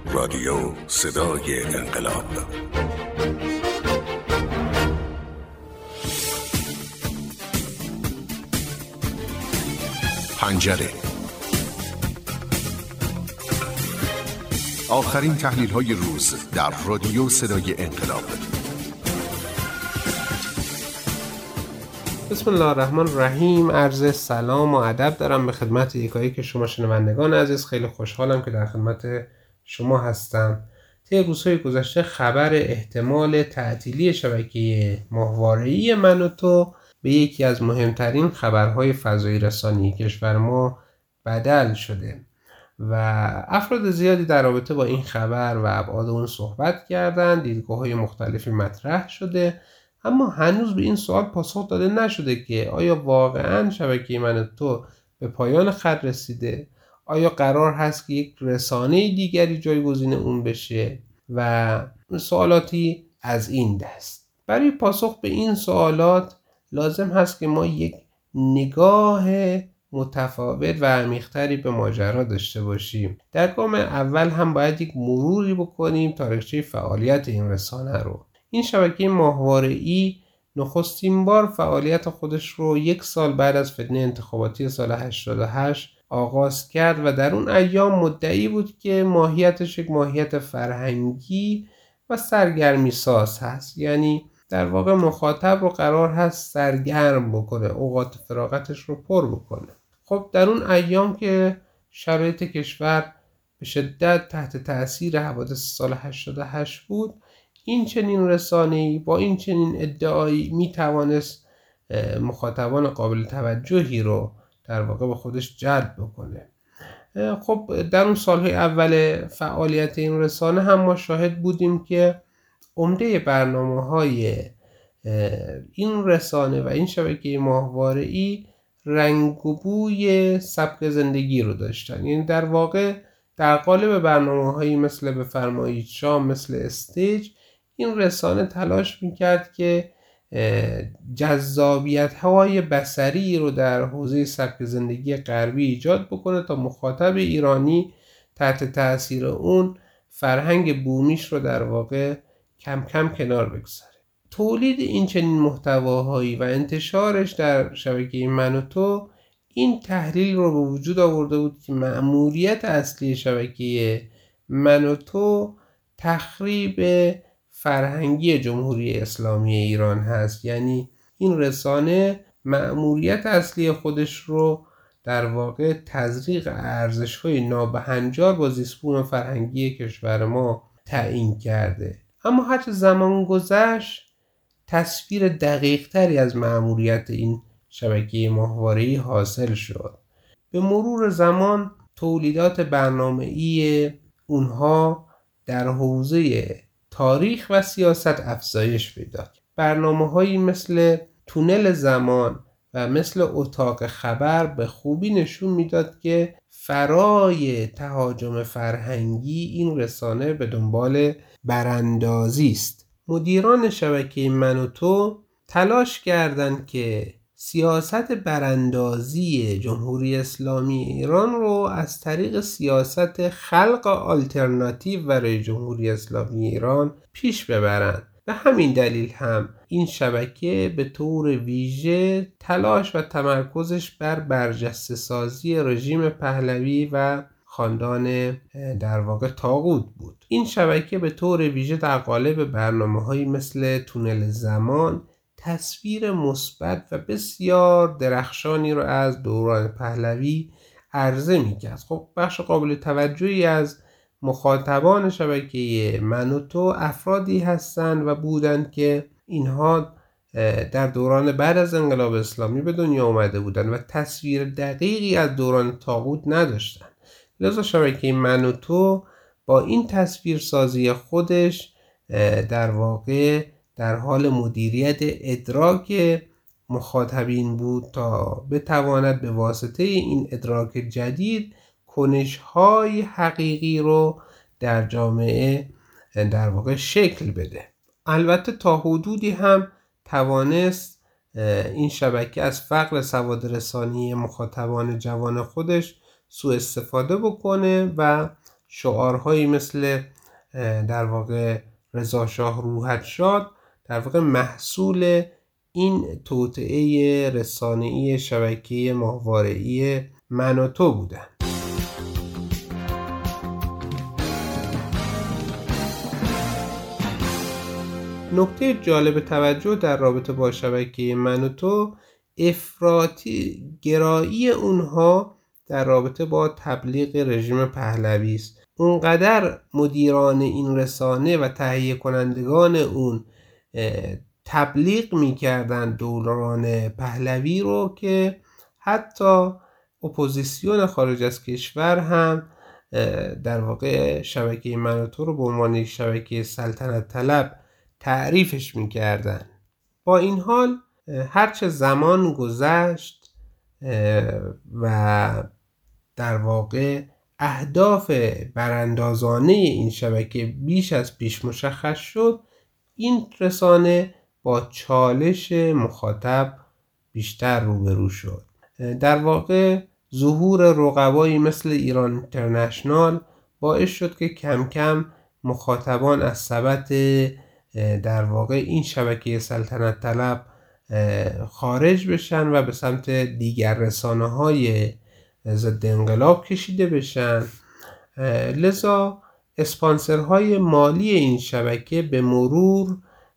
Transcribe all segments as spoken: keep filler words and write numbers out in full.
رادیو صدای انقلاب. پنجره. آخرین تحلیل های روز در رادیو صدای انقلاب. بسم الله الرحمن الرحیم. عرض سلام و ادب دارم به خدمت یکایی که شما شنوندگان عزیز. خیلی خوشحالم که در خدمت شما هستم. طی روزهای گذشته خبر احتمال تعطیلی شبکه ماهواره‌ای من و تو به یکی از مهمترین خبرهای فضایی رسانی کشور ما بدل شده و افراد زیادی در رابطه با این خبر و ابعاد اون صحبت کردند. دیدگاه‌های مختلفی مطرح شده، اما هنوز به این سوال پاسخ داده نشده که آیا واقعاً شبکه من و تو به پایان خط رسیده؟ آیا قرار هست که یک رسانه دیگری جایگزین اون بشه؟ و سوالاتی از این دست. برای پاسخ به این سوالات لازم هست که ما یک نگاه متفاوت و عمیق‌تری به ماجرا داشته باشیم. در گام اول هم باید یک مروری بکنیم تاریخچه فعالیت این رسانه رو. این شبکه ماهواره‌ای نخستین بار فعالیت خودش رو یک سال بعد از فتنه انتخاباتی سال هشتاد و هشت آغاز کرد و در اون ایام مدعی بود که ماهیتش یک ماهیت فرهنگی و سرگرمی ساز هست، یعنی در واقع مخاطب رو قرار هست سرگرم بکنه، اوقات فراغتش رو پر بکنه. خب در اون ایام که شرایط کشور به شدت تحت تأثیر حوادث سال هشتاد و هشت بود، این چنین رسانه‌ای با این چنین ادعایی می توانست مخاطبان قابل توجهی رو در واقع به خودش جلب بکنه. خب در اون سالهای اول فعالیت این رسانه هم ما شاهد بودیم که عمده برنامه‌های این رسانه و این شبکه ماهواره‌ای رنگ و بوی سبک زندگی رو داشتن. یعنی در واقع در قالب برنامه‌هایی مثل بفرمایید شام، مثل استیج، این رسانه تلاش میکرد که جذابیت‌های بصری رو در حوزه سبک زندگی غربی ایجاد بکنه تا مخاطب ایرانی تحت تأثیر اون فرهنگ بومیش رو در واقع کم کم کنار بگذاره. تولید این چنین محتواهایی و انتشارش در شبکه من و تو این تحلیل رو به وجود آورده بود که مأموریت اصلی شبکه من و تو تخریب فرهنگی جمهوری اسلامی ایران هست. یعنی این رسانه مأموریت اصلی خودش رو در واقع تزریق ارزش‌های نابهنجار با زیست‌بوم فرهنگی کشور ما تعیین کرده. اما هرچه زمان گذشت تصویر دقیق‌تری از مأموریت این شبکه ماهواره‌ای حاصل شد. به مرور زمان تولیدات برنامه‌ای اونها در حوزه تاریخ و سیاست افزایش پیدا کرد. برنامه‌هایی مثل تونل زمان و مثل اتاق خبر به خوبی نشون میداد که فرای تهاجم فرهنگی این رسانه به دنبال براندازی است. مدیران شبکه من و تو تلاش کردند که سیاست براندازی جمهوری اسلامی ایران رو از طریق سیاست خلق آلترناتیو برای جمهوری اسلامی ایران پیش ببرند. به همین دلیل هم این شبکه به طور ویژه تلاش و تمرکزش بر برجسته سازی رژیم پهلوی و خاندان در واقع طاغوت بود. این شبکه به طور ویژه در قالب برنامه‌هایی مثل تونل زمان تصویر مثبت و بسیار درخشانی رو از دوران پهلوی عرضه می‌کرد. خب بخش قابل توجهی از مخاطبان شبکه من و تو افرادی هستند و بودند که اینها در دوران بعد از انقلاب اسلامی به دنیا اومده بودند و تصویر دقیقی از دوران طاغوت نداشتند. لذا شبکه من و تو با این تصویر سازی خودش در واقع در حال مدیریت ادراک مخاطبین بود تا بتواند به واسطه این ادراک جدید کنش‌های حقیقی رو در جامعه در واقع شکل بده. البته تا حدودی هم توانست این شبکه از فقر سواد رسانی مخاطبان جوان خودش سوء استفاده بکنه و شعارهایی مثل در واقع رضا شاه روحت شاد در واقع محصول این توطئه رسانه‌ای شبکه ماهواره‌ای من و تو بودن. نکته جالب توجه در رابطه با شبکه من و تو افراطی گرایی اونها در رابطه با تبلیغ رژیم پهلوی است. اونقدر مدیران این رسانه و تهیه کنندگان اون تبلیغ میکردن دوران پهلوی رو که حتی اپوزیسیون خارج از کشور هم در واقع شبکه من و تو رو به عنوان شبکه سلطنت طلب تعریفش میکردن. با این حال هرچه زمان گذشت و در واقع اهداف براندازانه این شبکه بیش از پیش مشخص شد، این رسانه با چالش مخاطب بیشتر روبرو شد. در واقع ظهور رقبایی مثل ایران اینترنشنال باعث شد که کم کم مخاطبان از سبد در واقع این شبکه سلطنت طلب خارج بشن و به سمت دیگر رسانه‌های ضد انقلاب کشیده بشن. لذا اسپانسرهای مالی این شبکه به مرور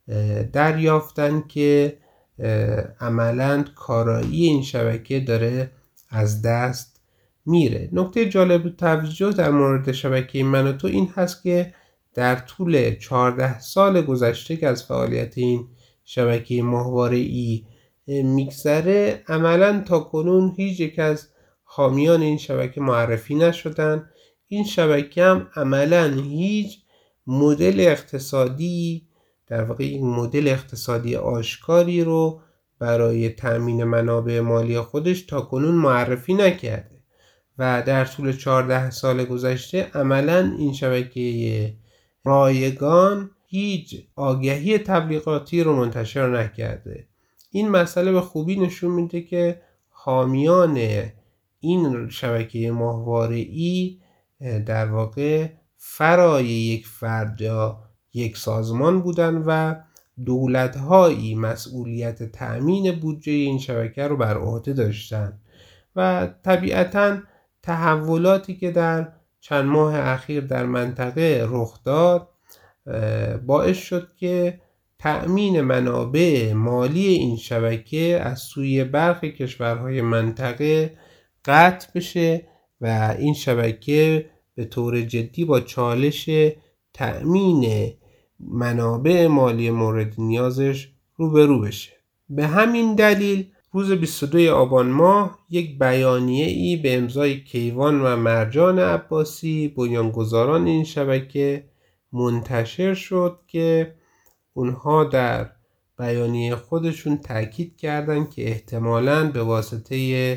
دریافتن که عملاً کارایی این شبکه داره از دست میره. نکته جالب توجه در مورد شبکه من و تو این هست که در طول چهارده سال گذشته که از فعالیت این شبکه ماهواره‌ای میگذره، عملاً تا کنون هیچ یک از حامیان این شبکه معرفی نشدن. این شبکه هم عملاً هیچ مدل اقتصادی در واقع این مدل اقتصادی آشکاری رو برای تأمین منابع مالی خودش تا کنون معرفی نکرده و در طول چهارده سال گذشته عملاً این شبکه رایگان هیچ آگهی تبلیغاتی رو منتشر نکرده. این مسئله به خوبی نشون میده که حامیان این شبکه ماهواره‌ای در واقع فرای یک فرد یا یک سازمان بودن و دولت‌هایی مسئولیت تأمین بودجه این شبکه رو بر عهده داشتن و طبیعتاً تحولاتی که در چند ماه اخیر در منطقه رخ داد باعث شد که تأمین منابع مالی این شبکه از سوی برخی کشورهای منطقه قطع بشه و این شبکه به طور جدی با چالش تأمین منابع مالی مورد نیازش روبرو بشه. به همین دلیل روز بیست و دوم آبان ماه یک بیانیه ای به امضای کیوان و مرجان عباسی بنیانگذاران این شبکه منتشر شد که اونها در بیانیه خودشون تاکید کردن که احتمالاً به واسطه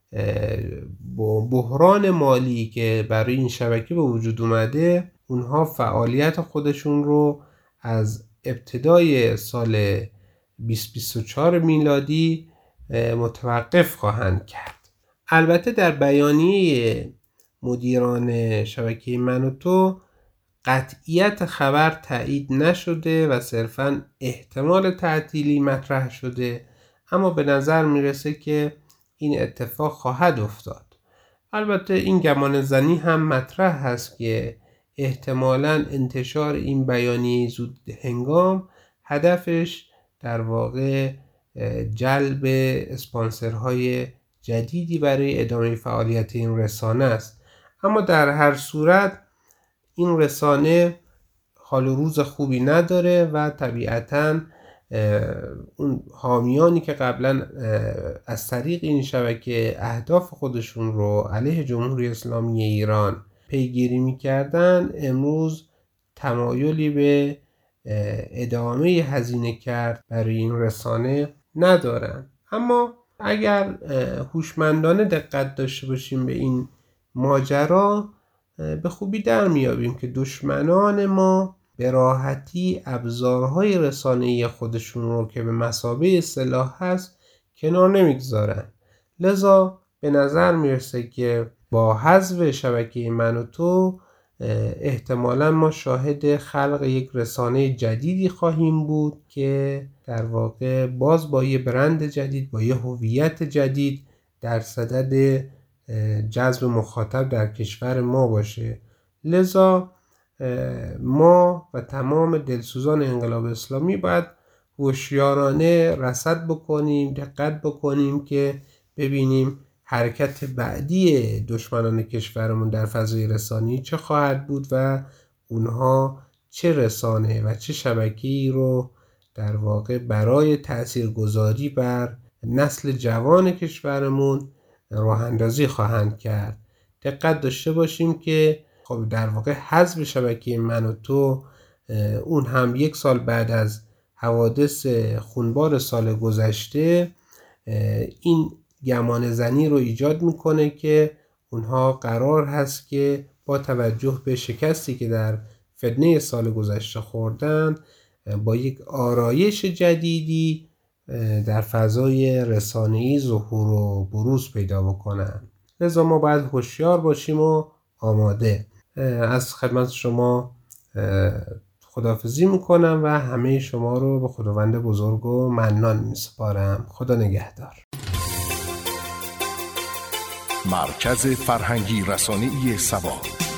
بحران مالی که برای این شبکه به وجود اومده، اونها فعالیت خودشون رو از ابتدای سال بیست بیست و چهار میلادی متوقف خواهند کرد. البته در بیانیه مدیران شبکه من و تو قطعیت خبر تایید نشده و صرفاً احتمال تعطیلی مطرح شده، اما به نظر میرسه که این اتفاق خواهد افتاد. البته این گمان زنی هم مطرح هست که احتمالاً انتشار این بیانیه زود هنگام هدفش در واقع جلب اسپانسرهای جدیدی برای ادامه فعالیت این رسانه است. اما در هر صورت این رسانه حال و روز خوبی نداره و طبیعتاً اون حامیانی که قبلا از طریق این شبکه اهداف خودشون رو علیه جمهوری اسلامی ایران پیگیری میکردن امروز تمایلی به ادامه هزینه کرد برای این رسانه ندارن. اما اگر هوشمندانه دقت داشته باشیم به این ماجرا، به خوبی در میابیم که دشمنان ما به راحتی ابزارهای رسانه‌ای خودشون رو که به مثابه سلاح هست کنار نمیگذارن. لذا به نظر میرسه که با حذف شبکه من و تو احتمالاً ما شاهد خلق یک رسانه جدیدی خواهیم بود که در واقع باز با یه برند جدید، با یه هویت جدید در صدد جذب مخاطب در کشور ما باشه. لذا ما و تمام دلسوزان انقلاب اسلامی باید هوشیارانه رصد بکنیم، دقت بکنیم که ببینیم حرکت بعدی دشمنان کشورمون در فضای رسانه‌ای چه خواهد بود و اونها چه رسانه و چه شبکه‌ای رو در واقع برای تاثیرگذاری بر نسل جوان کشورمون راه اندازی خواهند کرد. دقت داشته باشیم که خب در واقع حذف شبکه من و تو، اون هم یک سال بعد از حوادث خونبار سال گذشته، این گمان زنی رو ایجاد میکنه که اونها قرار هست که با توجه به شکستی که در فتنه سال گذشته خوردن با یک آرایش جدیدی در فضای رسانه‌ای ظهور و بروز پیدا بکنن. لذا ما باید هوشیار باشیم و آماده. از خدمت شما خداحافظی میکنم و همه شما رو به خداوند بزرگ و منان میسپارم. خدا نگهدار. مرکز فرهنگی رسانه‌ای سبا.